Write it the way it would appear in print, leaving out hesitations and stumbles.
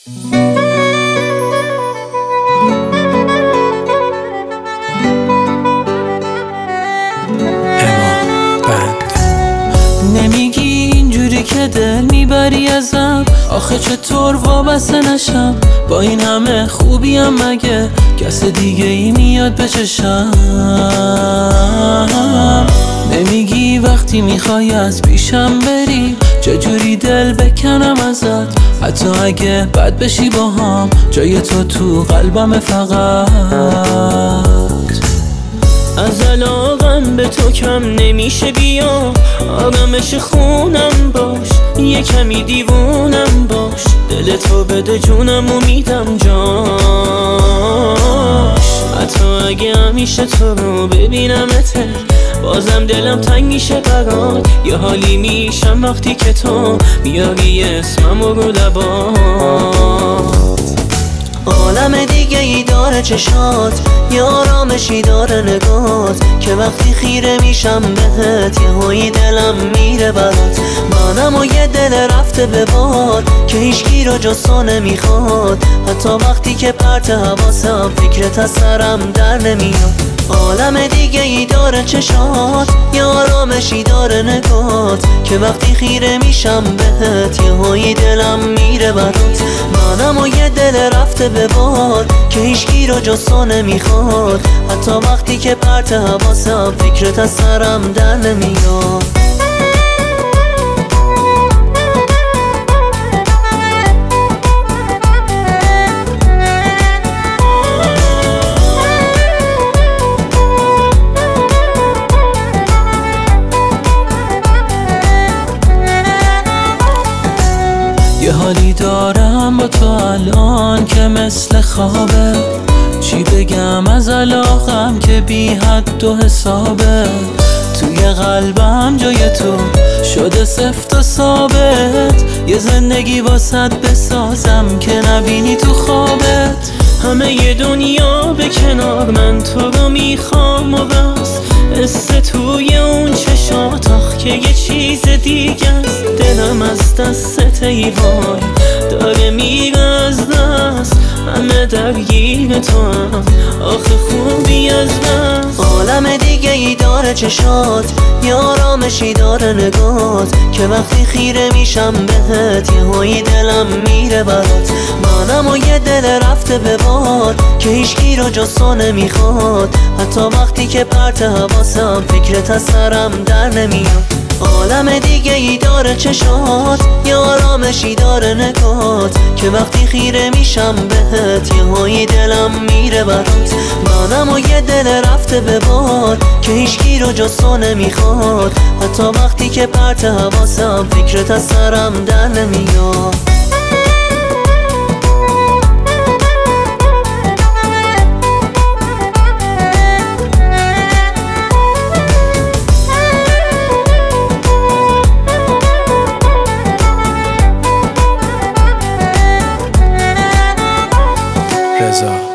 نمیگی اینجوری که دل میبری ازم، آخه چطور وابسته نشم؟ با این همه خوبیم مگه کس دیگه ای میاد به چشم؟ نمیگی وقتی میخوای از پیشم بری چجوری دل بکنم ازت؟ حتی اگه بد بشی با هم جای تو قلبم فقط. از علاقم به تو کم نمیشه، بیا آرامش خونم باش، یه کمی دیوونم باش، دل تو بده جونم و میدم جاش. حتی اگه همیشه تو رو ببینمت بازم دلم تنگ میشه برات، یه حالی میشم وقتی که تو میاری اسمم رو لبات. عالم دیگه ای داره چشات، یه آرامشی داره نگات، که وقتی خیره میشم بهت یه هایی دلم میره برات. منم و یه دل رفته به باد که هیچکی رو جز تو نمیخواد، حتی وقتی که پرت حواسم فکرت از سرم در نمیاد. عالم دیگه ای داره چشات، یه آرامشی داره نگات، که وقتی خیره میشم بهت یه هایی دلم میره برات. منم و یه دل رفته به باد که هیچکی رو جز تو نمیخواد، حتی وقتی که پرت حواسم فکرت از سرم در نمیاد. یه حالی دارم با تو الان که مثل خوابه، چی بگم از علاقم که بی حد و حسابه. توی قلبم جای تو شده سفت و ثابت، یه زندگی واسط بسازم که نبینی تو خوابت. همه یه دنیا به کنار، من تو رو میخوام و بس، قصه توی اون چشات آخ که یه چیز دیگه است. دلم از دست ای وای داره میره از دست، همه درگیر تو هم آخه خوبی از بس. عالم دیگه ای داره چشات، یه آرامشی داره نگات، که وقتی خیره میشم بهت یه هایی دلم میره برات. منم و یه دل رفته به باد که هیچکی رو جز تو نمیخواد، حتی وقتی که پرت حواسم فکرت از سرم در نمیاد. عالم دیگه ای داره چشات، یه آرامشی داره نگات، که وقتی خیره میشم بهت یه هایی دلم میره برات. منم و یه دل رفته به باد که هیچکی رو جز تو نمیخواد، حتی وقتی که پرت حواسم فکرت از سرم در نمیاد. رضا